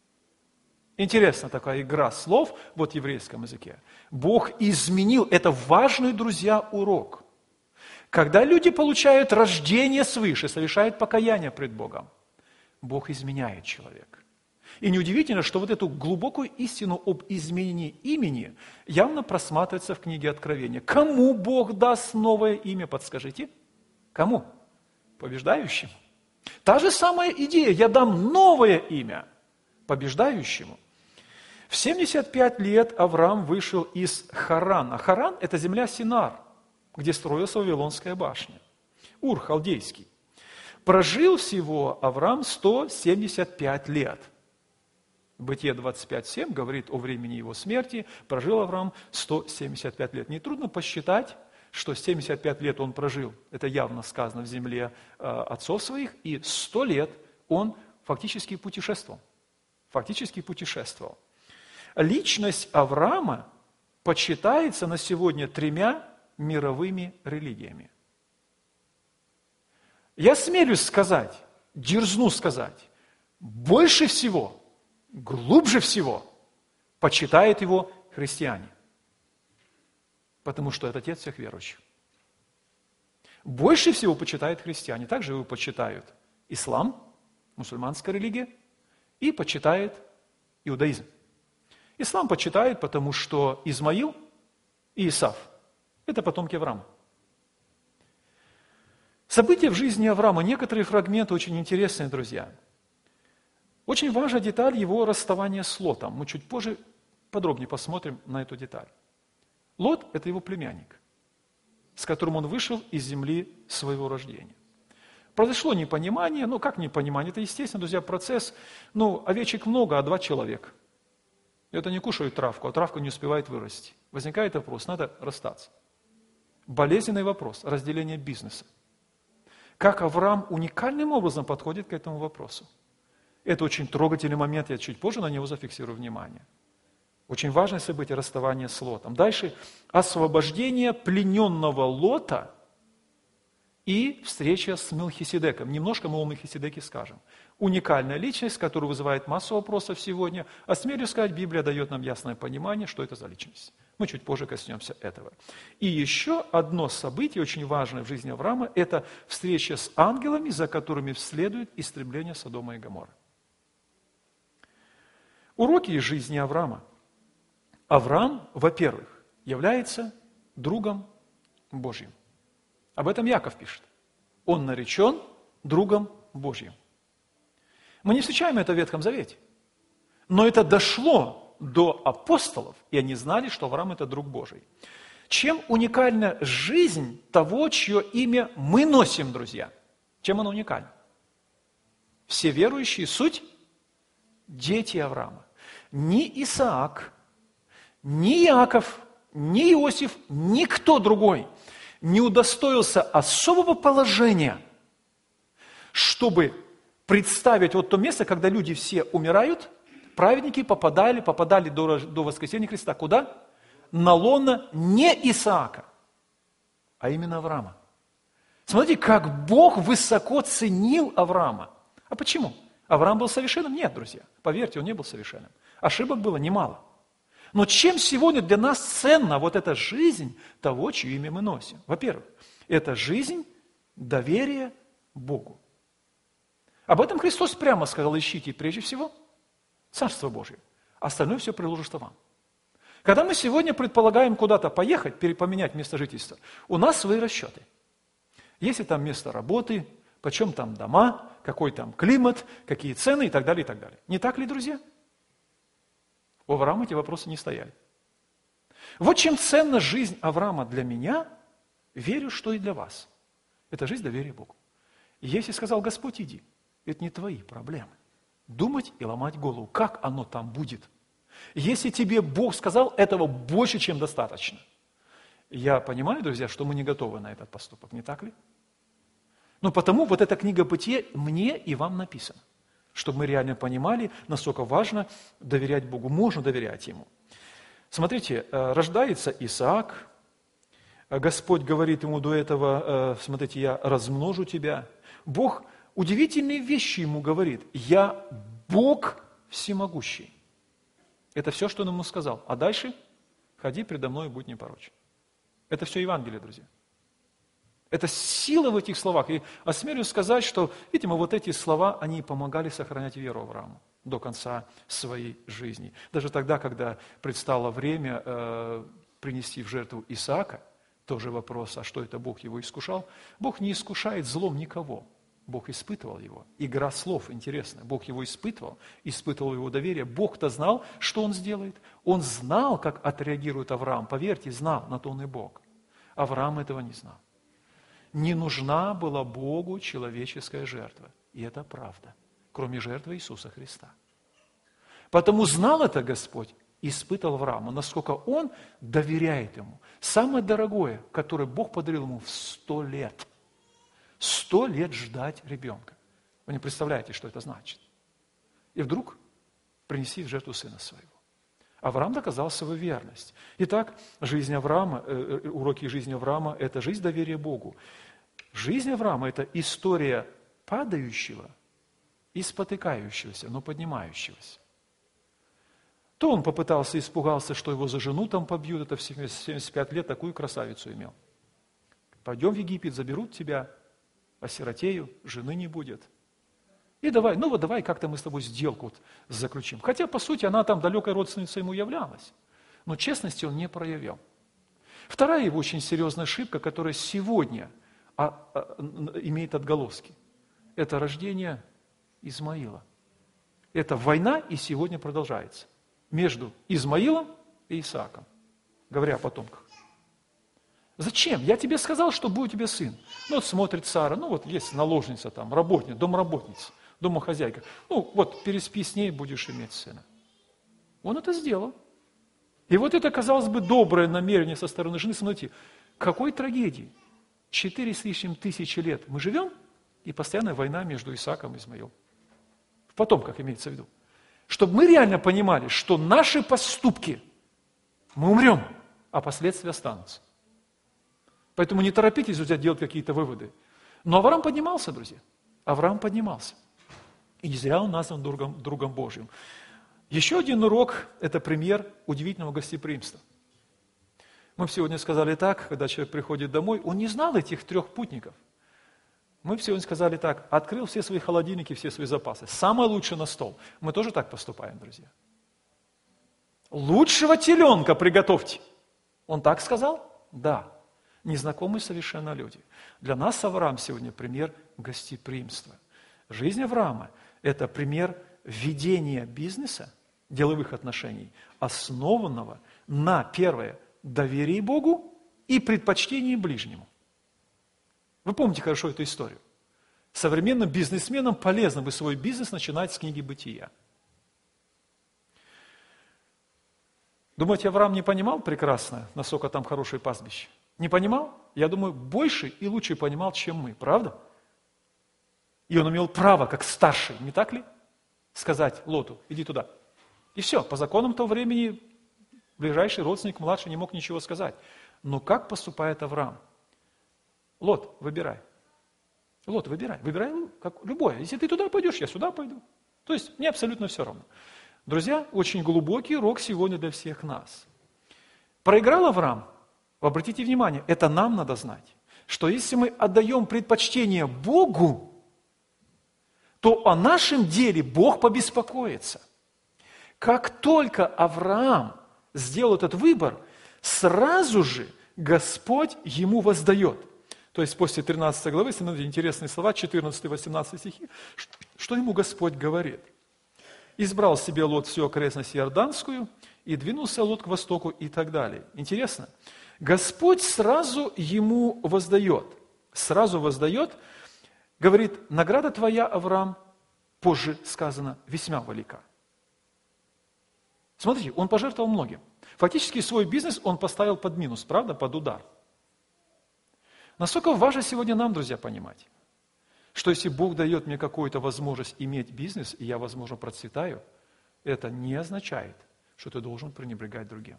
Интересна такая игра слов в еврейском языке. Бог изменил, это важный, друзья, урок. Когда люди получают рождение свыше, совершают покаяние пред Богом, Бог изменяет человека. И неудивительно, что вот эту глубокую истину об изменении имени явно просматривается в книге Откровения. Кому Бог даст новое имя, подскажите? Кому? Побеждающим. Та же самая идея, я дам новое имя побеждающему. В 75 лет Авраам вышел из Харана. Харан – это земля Синар, где строилась Вавилонская башня. Ур халдейский. Прожил всего Авраам 175 лет. Бытие 25:7 говорит о времени его смерти. Прожил Авраам 175 лет. Нетрудно посчитать, что 75 лет он прожил. Это явно сказано в земле отцов своих. И 100 лет он фактически путешествовал. Личность Авраама почитается на сегодня 3 мировыми религиями. Я смелюсь сказать, дерзну сказать, больше всего, глубже всего почитают его христиане, потому что это отец всех верующих. Больше всего почитают христиане, также его почитают ислам, мусульманская религия, и почитает иудаизм. Ислам почитает, потому что Измаил и Исав – это потомки Авраама. События в жизни Авраама, некоторые фрагменты очень интересные, друзья. Очень важна деталь его расставания с Лотом. Мы чуть позже подробнее посмотрим на эту деталь. Лот – это его племянник, с которым он вышел из земли своего рождения. Произошло непонимание, как непонимание? Это, естественно, друзья, процесс, овечек много, а 2 человека. Это не кушают травку, а травка не успевает вырасти. Возникает вопрос, надо расстаться. Болезненный вопрос, разделение бизнеса. Как Авраам уникальным образом подходит к этому вопросу. Это очень трогательный момент, я чуть позже на него зафиксирую внимание. Очень важное событие расставания с Лотом. Дальше освобождение плененного Лота и встреча с Мелхиседеком. Немножко мы о Мелхиседеке скажем. Уникальная личность, которая вызывает массу вопросов сегодня. А смелю сказать, Библия дает нам ясное понимание, что это за личность. Мы чуть позже коснемся этого. И еще одно событие, очень важное в жизни Авраама, это встреча с ангелами, за которыми следует истребление Содома и Гоморры. Уроки из жизни Авраама. Авраам, во-первых, является другом Божьим. Об этом Яков пишет. Он наречен другом Божьим. Мы не встречаем это в Ветхом Завете. Но это дошло до апостолов, и они знали, что Авраам – это друг Божий. Чем уникальна жизнь того, чье имя мы носим, друзья? Чем она уникальна? Все верующие – суть дети Авраама. Ни Исаак, ни Иаков, ни Иосиф, никто другой не удостоился особого положения, чтобы представить вот то место, когда люди все умирают, праведники попадали до воскресения Христа. Куда? На лоно не Исаака, а именно Авраама. Смотрите, как Бог высоко ценил Авраама. А почему? Авраам был совершенным? Нет, друзья. Поверьте, он не был совершенным. Ошибок было немало. Но чем сегодня для нас ценна вот эта жизнь того, чье имя мы носим? Во-первых, это жизнь доверия Богу. Об этом Христос прямо сказал: ищите прежде всего Царство Божие. Остальное все приложится вам. Когда мы сегодня предполагаем куда-то поехать, поменять место жительства, у нас свои расчеты. Если там место работы, почем там дома, какой там климат, какие цены и так далее, и так далее. Не так ли, друзья? У Авраама эти вопросы не стояли. Вот чем ценна жизнь Авраама для меня, верю, что и для вас. Это жизнь доверия Богу. И если сказал Господь, иди, это не твои проблемы. Думать и ломать голову, как оно там будет. Если тебе Бог сказал, этого больше, чем достаточно. Я понимаю, друзья, что мы не готовы на этот поступок, не так ли? Но потому вот эта книга Бытия мне и вам написана, чтобы мы реально понимали, насколько важно доверять Богу, можно доверять Ему. Смотрите, рождается Исаак, Господь говорит ему до этого: смотрите, я размножу тебя. Бог удивительные вещи ему говорит: я Бог всемогущий. Это все, что он ему сказал. А дальше: ходи предо мной и будь непорочен. Это все Евангелие, друзья. Это сила в этих словах. И осмелюсь сказать, что, видимо, вот эти слова, они помогали сохранять веру Аврааму до конца своей жизни. Даже тогда, когда предстало время принести в жертву Исаака, тоже вопрос, а что это Бог его искушал? Бог не искушает злом никого. Бог испытывал его. Игра слов интересная. Бог его испытывал его доверие. Бог-то знал, что он сделает. Он знал, как отреагирует Авраам. Поверьте, знал, на то он и Бог. Авраам этого не знал. Не нужна была Богу человеческая жертва. И это правда. Кроме жертвы Иисуса Христа. Потому знал это Господь, испытал Авраама, насколько он доверяет ему. Самое дорогое, которое Бог подарил ему в 100 лет. 100 лет ждать ребенка. Вы не представляете, что это значит. И вдруг принеси в жертву сына своего. Авраам доказал свою верность. Итак, жизнь Авраама, уроки жизни Авраама – это жизнь доверия Богу. Жизнь Авраама – это история падающего и спотыкающегося, но поднимающегося. То он попытался, испугался, что его за жену там побьют, это в 75 лет такую красавицу имел. Пойдем в Египет, заберут тебя, осиротею, жены не будет. И давай как-то мы с тобой сделку вот заключим. Хотя, по сути, она там далекой родственницей ему являлась. Но честности он не проявил. Вторая его очень серьезная ошибка, которая сегодня имеет отголоски, это рождение Измаила. Это война и сегодня продолжается между Измаилом и Исааком, говоря о потомках. Зачем? Я тебе сказал, что будет у тебя сын. Ну вот смотрит Сара, есть наложница там, работница, домработница, домохозяйка. Переспи с ней, будешь иметь сына. Он это сделал. И вот это, казалось бы, доброе намерение со стороны жены. Смотрите, какой трагедии. 4 с лишним тысячи лет мы живем, и постоянная война между Исааком и Измаилом. В потомках имеется в виду. Чтобы мы реально понимали, что наши поступки, мы умрем, а последствия останутся. Поэтому не торопитесь, друзья, делать какие-то выводы. Но Авраам поднимался, друзья. Авраам поднимался. И не зря он назван другом Божьим. Еще один урок – это пример удивительного гостеприимства. Мы сегодня сказали так, когда человек приходит домой, он не знал этих 3 путников. Мы сегодня сказали так: открыл все свои холодильники, все свои запасы. Самое лучшее на стол. Мы тоже так поступаем, друзья. Лучшего теленка приготовьте. Он так сказал? Да. незнакомые совершенно люди. Для нас Авраам сегодня пример гостеприимства. Жизнь Авраама – это пример ведения бизнеса, деловых отношений, основанного на, первое, доверии Богу и предпочтении ближнему. Вы помните хорошо эту историю. Современным бизнесменам полезно бы свой бизнес начинать с книги «Бытия». Думаете, Авраам не понимал прекрасно, насколько там хорошее пастбище? Не понимал? Я думаю, больше и лучше понимал, чем мы, правда? И он имел право, как старший, не так ли? Сказать Лоту, иди туда. И все, по законам того времени ближайший родственник, младший, не мог ничего сказать. Но как поступает Авраам? Лот, выбирай. Лот, выбирай. Выбирай как, любое. Если ты туда пойдешь, я сюда пойду. То есть мне абсолютно все равно. Друзья, очень глубокий урок сегодня для всех нас. Проиграл Авраам? Обратите внимание, это нам надо знать, что если мы отдаем предпочтение Богу, то о нашем деле Бог побеспокоится. Как только Авраам сделал этот выбор, сразу же Господь ему воздает. То есть после 13 главы, смотрите, интересные слова, 14-18 стихи, что ему Господь говорит. «Избрал себе Лот всю окрестность Иорданскую, и двинулся Лот к востоку», и так далее. Интересно, Господь сразу ему воздает, говорит, награда твоя, Авраам, позже сказано, весьма велика. Смотрите, он пожертвовал многим. Фактически свой бизнес он поставил под минус, правда, под удар. Насколько важно сегодня нам, друзья, понимать, что если Бог дает мне какую-то возможность иметь бизнес, и я, возможно, процветаю, это не означает, что ты должен пренебрегать другим.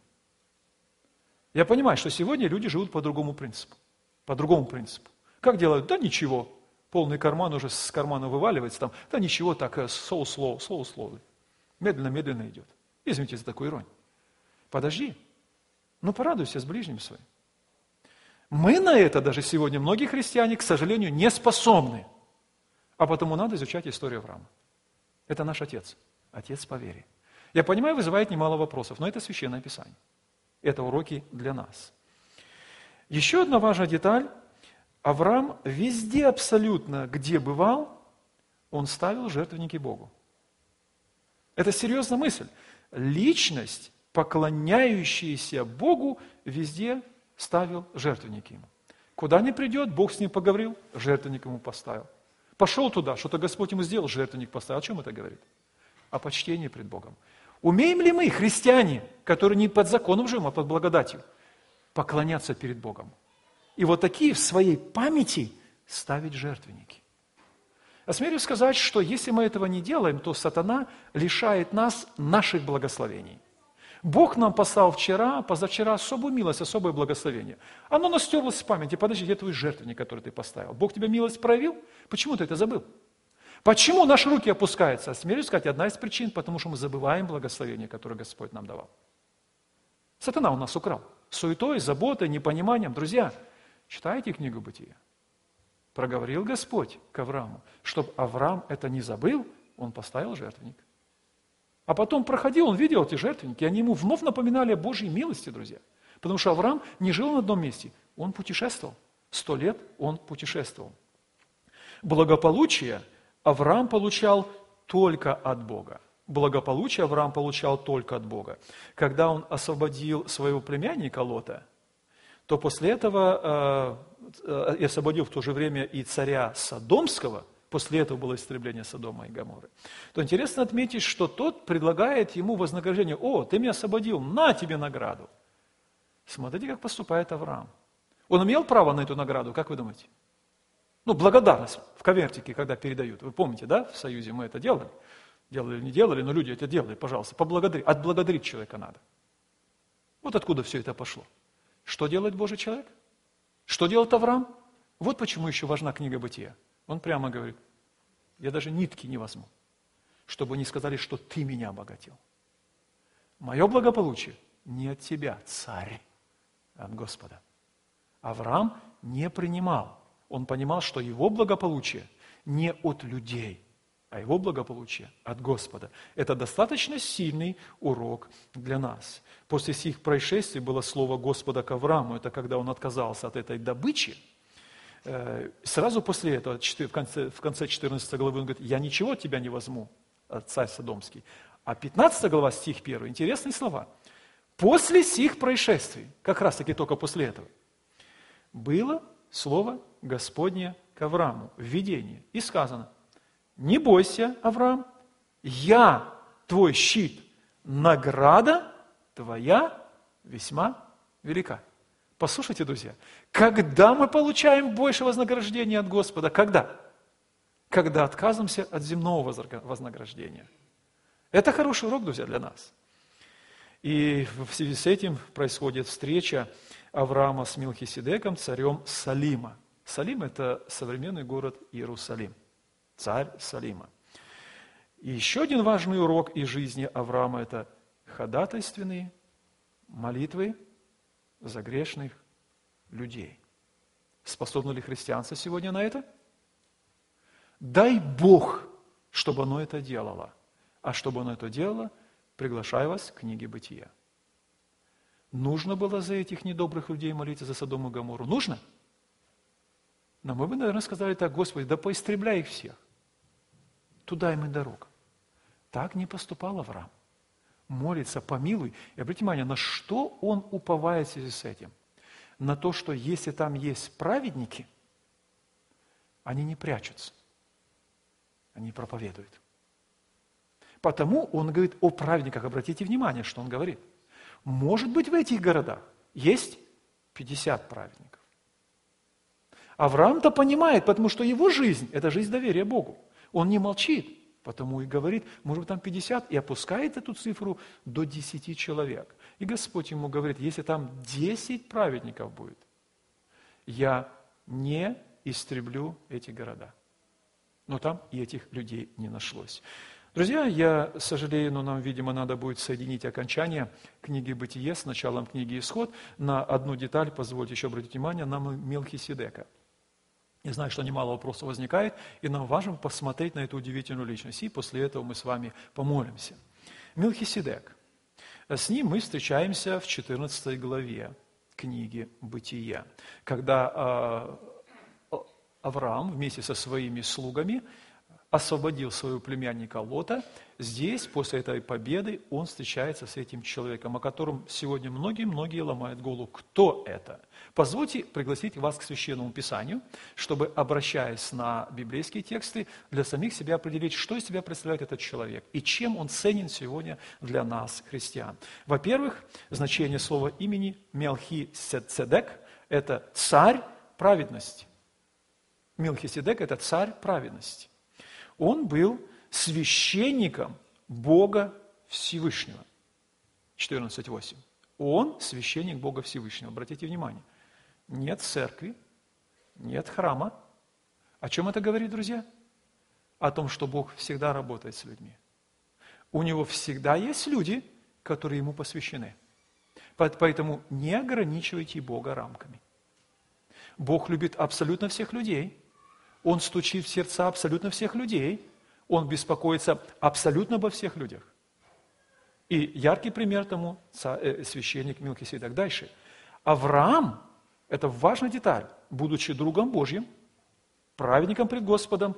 Я понимаю, что сегодня люди живут по другому принципу. Как делают? Да ничего. Полный карман уже с кармана вываливается там. Да ничего, так, slow. Медленно идет. Извините за такую иронию. Подожди. Порадуйся с ближним своим. Мы на это даже сегодня, многие христиане, к сожалению, не способны. А потому надо изучать историю Авраама. Это наш отец. Отец по вере. Я понимаю, вызывает немало вопросов, но это Священное Писание. Это уроки для нас. Еще одна важная деталь. Авраам везде абсолютно, где бывал, он ставил жертвенники Богу. Это серьезная мысль. Личность, поклоняющаяся Богу, везде ставил жертвенники ему. Куда ни придет, Бог с ним поговорил, жертвенник ему поставил. Пошел туда, что-то Господь ему сделал, жертвенник поставил. О чем это говорит? О почтении пред Богом. Умеем ли мы, христиане, которые не под законом живем, а под благодатью, поклоняться перед Богом? И вот такие в своей памяти ставить жертвенники. Осмелюсь сказать, что если мы этого не делаем, то сатана лишает нас наших благословений. Бог нам послал вчера, позавчера особую милость, особое благословение. Оно настерлось в памяти. Подожди, где твой жертвенник, который ты поставил? Бог тебе милость проявил? Почему ты это забыл? Почему наши руки опускаются? Осмелюсь сказать, одна из причин, потому что мы забываем благословение, которое Господь нам давал. Сатана у нас украл. Суетой, заботой, непониманием. Друзья, читайте книгу Бытия. Проговорил Господь к Аврааму, чтобы Авраам это не забыл, он поставил жертвенник. А потом проходил, он видел эти жертвенники, и они ему вновь напоминали о Божьей милости, друзья. Потому что Авраам не жил на одном месте, он путешествовал. 100 лет он путешествовал. Благополучие Авраам получал только от Бога. Благополучие Авраам получал только от Бога. Когда он освободил своего племянника Лота, то после этого и освободил в то же время и царя Содомского, после этого было истребление Содома и Гоморры, то интересно отметить, что тот предлагает ему вознаграждение. О, ты меня освободил, на тебе награду. Смотрите, как поступает Авраам. Он имел право на эту награду, как вы думаете? Благодарность в конвертике, когда передают. Вы помните, да, в Союзе мы это делали? Делали или не делали, но люди это делали, пожалуйста, поблагодарить. Отблагодарить человека надо. Вот откуда все это пошло. Что делает Божий человек? Что делает Авраам? Вот почему еще важна книга Бытия. Он прямо говорит, я даже нитки не возьму, чтобы не сказали, что ты меня обогатил. Мое благополучие не от тебя, царь, а от Господа. Авраам не принимал. Он понимал, что его благополучие не от людей, а его благополучие от Господа. Это достаточно сильный урок для нас. После сих происшествий было слово Господа к Аврааму, это когда он отказался от этой добычи. Сразу после этого, в конце 14 главы, он говорит, я ничего от тебя не возьму, царь Содомский. А 15 глава, стих 1, интересные слова. После сих происшествий, как раз таки только после этого, было слово Господне к Аврааму в видении. И сказано, не бойся, Авраам, я твой щит, награда твоя весьма велика. Послушайте, друзья, когда мы получаем больше вознаграждения от Господа? Когда? Когда отказываемся от земного вознаграждения. Это хороший урок, друзья, для нас. И в связи с этим происходит встреча Авраама с Мелхиседеком, царем Салима. Салим – это современный город Иерусалим, царь Салима. И еще один важный урок из жизни Авраама – это ходатайственные молитвы за грешных людей. Способно ли христианство сегодня на это? Дай Бог, чтобы оно это делало. А чтобы оно это делало, приглашаю вас к книге Бытия. Нужно было за этих недобрых людей молиться, за Содом и Гоморру? Нужно? Но мы бы, наверное, сказали так, Господи, да поистребляй их всех. Туда им и дорога. Так не поступал Авраам. Молится, помилуй. И обратите внимание, на что он уповает в связи с этим? На то, что если там есть праведники, они не прячутся. Они проповедуют. Потому он говорит о праведниках. Обратите внимание, что он говорит. Может быть, в этих городах есть 50 праведников. Авраам-то понимает, потому что его жизнь – это жизнь доверия Богу. Он не молчит, потому и говорит, может быть, там 50, и опускает эту цифру до 10 человек. И Господь ему говорит, если там 10 праведников будет, я не истреблю эти города. Но там и этих людей не нашлось. Друзья, я сожалею, но нам, видимо, надо будет соединить окончание книги «Бытие» с началом книги «Исход». На одну деталь, позвольте еще обратить внимание, на Мелхиседека. Я знаю, что немало вопросов возникает, и нам важно посмотреть на эту удивительную личность. И после этого мы с вами помолимся. Мелхиседек. С ним мы встречаемся в 14 главе книги «Бытия», когда Авраам вместе со своими слугами освободил своего племянника Лота. Здесь, после этой победы, он встречается с этим человеком, о котором сегодня многие ломают голову. Кто это? Позвольте пригласить вас к Священному Писанию, чтобы, обращаясь на библейские тексты, для самих себя определить, что из себя представляет этот человек и чем он ценен сегодня для нас, христиан. Во-первых, значение слова имени Мелхиседек – это царь праведности. Мелхиседек – это царь праведности. Он был священником Бога Всевышнего. 14:8. Он священник Бога Всевышнего. Обратите внимание. Нет церкви, нет храма. О чем это говорит, друзья? О том, что Бог всегда работает с людьми. У Него всегда есть люди, которые Ему посвящены. Поэтому не ограничивайте Бога рамками. Бог любит абсолютно всех людей. Он стучит в сердца абсолютно всех людей. Он беспокоится абсолютно обо всех людях. И яркий пример тому священник Мелхиседек. Дальше. Авраам, это важная деталь, будучи другом Божьим, праведником пред Господом,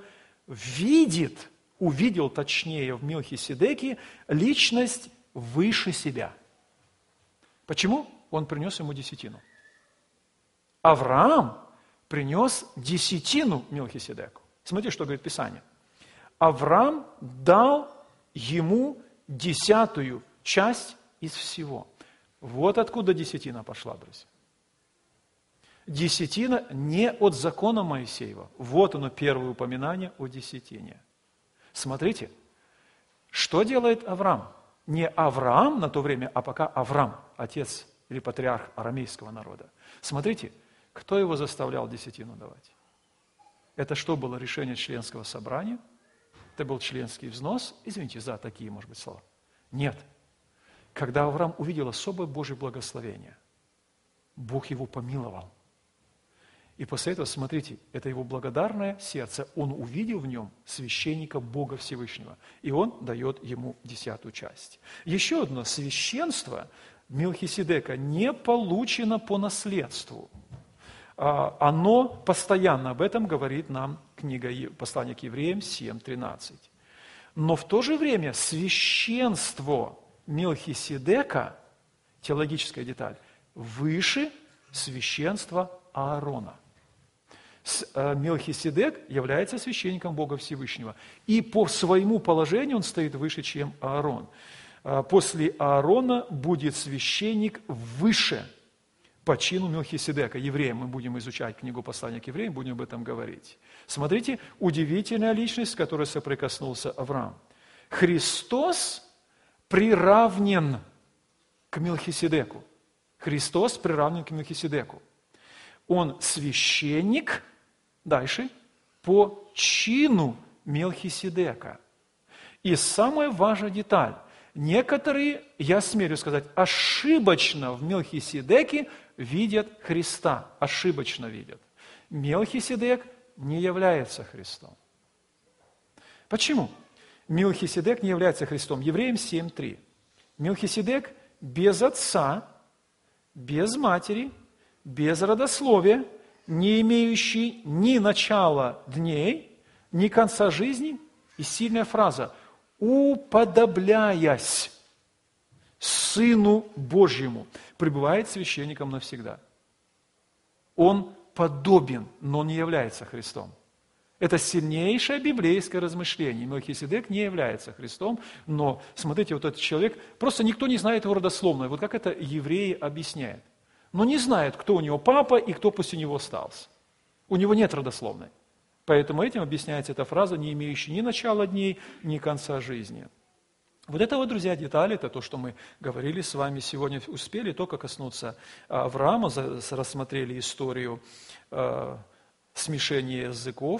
увидел точнее в Мелхиседеке личность выше себя. Почему? Он принес ему десятину. Авраам принес десятину Мелхиседеку. Смотрите, что говорит Писание. Авраам дал ему 10-ю часть из всего. Вот откуда десятина пошла, друзья. Десятина не от закона Моисеева. Вот оно, первое упоминание о десятине. Смотрите, что делает Авраам? Не Авраам на то время, а пока Авраам, отец или патриарх арамейского народа. Смотрите, кто его заставлял десятину давать? Это что было решение членского собрания? Это был членский взнос? Извините за такие, может быть, слова. Нет. Когда Авраам увидел особое Божье благословение, Бог его помиловал. И после этого, смотрите, это его благодарное сердце. Он увидел в нем священника Бога Всевышнего. И он дает ему 10-ю часть. Еще одно священство Мелхиседека не получено по наследству. Оно постоянно, об этом говорит нам книга послания к евреям 7:13. Но в то же время священство Мелхиседека, теологическая деталь, выше священства Аарона. Мелхиседек является священником Бога Всевышнего. И по своему положению он стоит выше, чем Аарон. После Аарона будет священник выше по чину Мелхиседека. Евреям мы будем изучать книгу послания к евреям, будем об этом говорить. Смотрите, удивительная личность, с которой соприкоснулся Авраам. Христос приравнен к Мелхиседеку. Христос приравнен к Мелхиседеку. Он священник, дальше, по чину Мелхиседека. И самая важная деталь. Некоторые, я смею сказать, ошибочно в Мелхиседеке видят Христа. Ошибочно видят. Мелхиседек не является Христом. Почему? Мелхиседек не является Христом. Евреям 7:3. Мелхиседек без отца, без матери, без родословия, не имеющий ни начала дней, ни конца жизни, и сильная фраза «уподобляясь Сыну Божьему», пребывает священником навсегда. Он подобен, но не является Христом. Это сильнейшее библейское размышление. Мелхиседек не является Христом, но, смотрите, вот этот человек, просто никто не знает его родословное. Вот как это евреи объясняют. Но не знает, кто у него папа и кто после него остался. У него нет родословной. Поэтому этим объясняется эта фраза, не имеющая ни начала дней, ни конца жизни. Вот это вот, друзья, детали, это то, что мы говорили с вами сегодня, успели только коснуться Авраама, рассмотрели историю смешения языков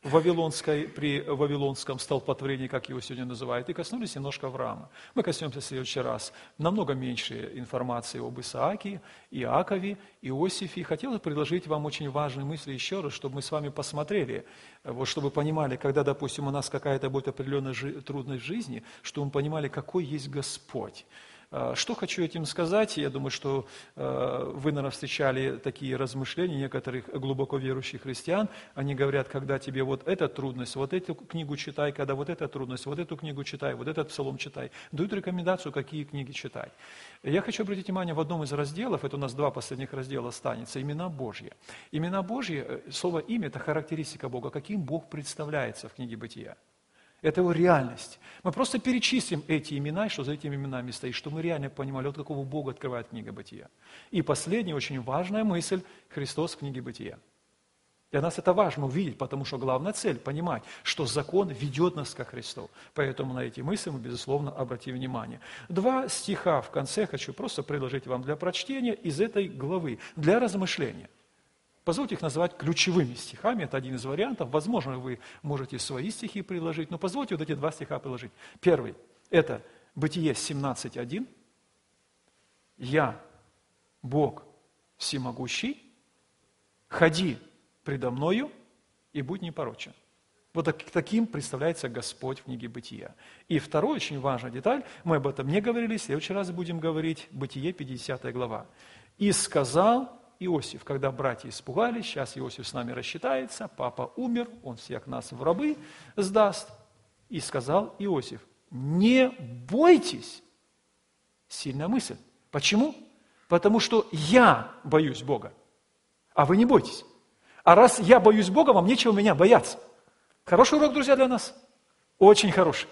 при вавилонском столпотворении, как его сегодня называют, и коснулись немножко Авраама. Мы коснемся в следующий раз намного меньше информации об Исааке, Иакове, Иосифе. Хотел предложить вам очень важные мысли еще раз, чтобы мы с вами посмотрели, вот, чтобы понимали, когда, допустим, у нас какая-то будет определенная трудность в жизни, чтобы мы понимали, какой есть Господь. Что хочу этим сказать? Я думаю, что вы, наверное, встречали такие размышления некоторых глубоко верующих христиан. Они говорят, когда тебе вот эта трудность, вот эту книгу читай, когда вот эта трудность, вот эту книгу читай, вот этот псалом читай. Дают рекомендацию, какие книги читать. Я хочу обратить внимание в одном из разделов, это у нас 2 последних раздела останется, имена Божьи. Имена Божьи, слово «имя» – это характеристика Бога, каким Бог представляется в книге Бытия. Это его реальность. Мы просто перечислим эти имена, и что за этими именами стоит, чтобы мы реально понимали, вот какого Бога открывает книга Бытия. И последняя, очень важная мысль – Христос в книге Бытия. Для нас это важно увидеть, потому что главная цель – понимать, что закон ведет нас ко Христу. Поэтому на эти мысли мы, безусловно, обратим внимание. 2 стиха в конце хочу просто предложить вам для прочтения из этой главы, для размышления. Позвольте их называть ключевыми стихами, это один из вариантов. Возможно, вы можете свои стихи приложить, но позвольте вот эти 2 стиха приложить. Первый – это Бытие 17:1. «Я, Бог всемогущий, ходи предо мною и будь непорочен». Вот таким представляется Господь в книге Бытия. И второй очень важная деталь, мы об этом не говорили, в следующий раз будем говорить, Бытие 50 глава. «И сказал Иосиф, когда братья испугались, сейчас Иосиф с нами рассчитается, папа умер, он всех нас в рабы сдаст. И сказал Иосиф, не бойтесь». Сильная мысль. Почему? Потому что я боюсь Бога, а вы не бойтесь. А раз я боюсь Бога, вам нечего меня бояться. Хороший урок, друзья, для нас? Очень хороший.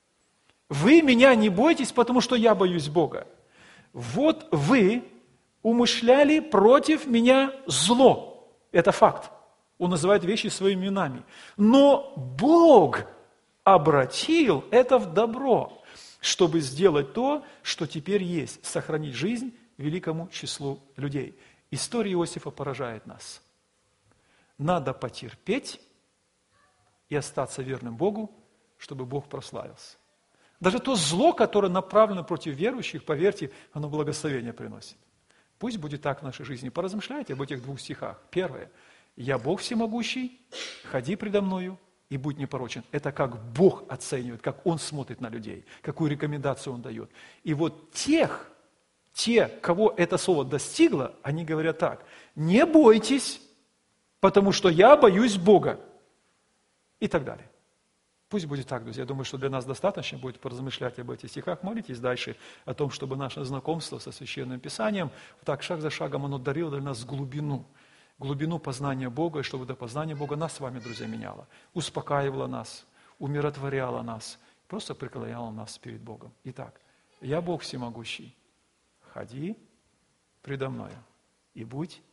Вы меня не бойтесь, потому что я боюсь Бога. Вот вы умышляли против меня зло. Это факт. Он называет вещи своими именами. Но Бог обратил это в добро, чтобы сделать то, что теперь есть, сохранить жизнь великому числу людей. История Иосифа поражает нас. Надо потерпеть и остаться верным Богу, чтобы Бог прославился. Даже то зло, которое направлено против верующих, поверьте, оно благословение приносит. Пусть будет так в нашей жизни. Поразмышляйте об этих 2 стихах. Первое. Я Бог всемогущий, ходи предо мною и будь непорочен. Это как Бог оценивает, как Он смотрит на людей, какую рекомендацию Он дает. И вот те, кого это слово достигло, они говорят так: не бойтесь, потому что я боюсь Бога. И так далее. Пусть будет так, друзья. Я думаю, что для нас достаточно будет поразмышлять об этих стихах. Молитесь дальше о том, чтобы наше знакомство со Священным Писанием, так шаг за шагом оно дарило для нас глубину познания Бога, и чтобы до познания Бога нас с вами, друзья, меняло, успокаивало нас, умиротворяло нас, просто преклоняло нас перед Богом. Итак, я Бог всемогущий, ходи предо мною и будь